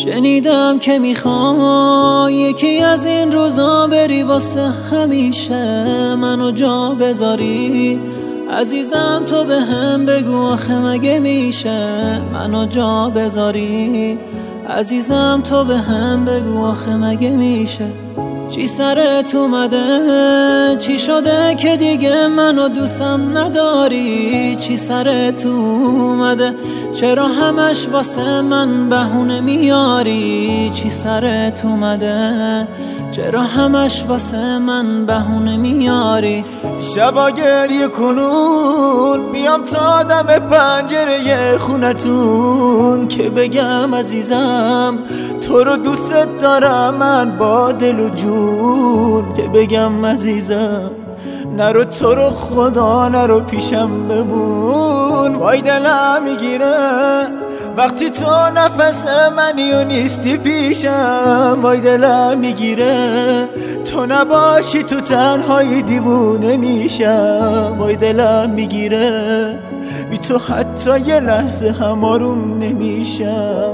شنیدم که میخوای یکی از این روزا بری واسه همیشه منو جا بذاری. عزیزم تو به هم بگو آخه مگه میشه منو جا بذاری. عزیزم تو به هم بگو آخه مگه میشه. چی سرت اومده؟ چی شده که دیگه منو دوستم نداری؟ چی سرت اومده؟ چرا همش واسه من بهونه میاری؟ چی سرت اومده؟ چرا همش واسه من بهونه میاری؟ شبا گریه کنون میام تا دم پنجره خونتون که بگم عزیزم تو رو دوست دارم من با دل و جون. که بگم عزیزم نرو تو رو خدا نرو پیشم بمون. وای دلم میگیره وقتی تو نفس منی و نیستی پیشم. وای دلم میگیره تو نباشی تو تنهایی دیوونه میشم. وای دلم میگیره بی تو حتی یه لحظه هم آروم نمیشم.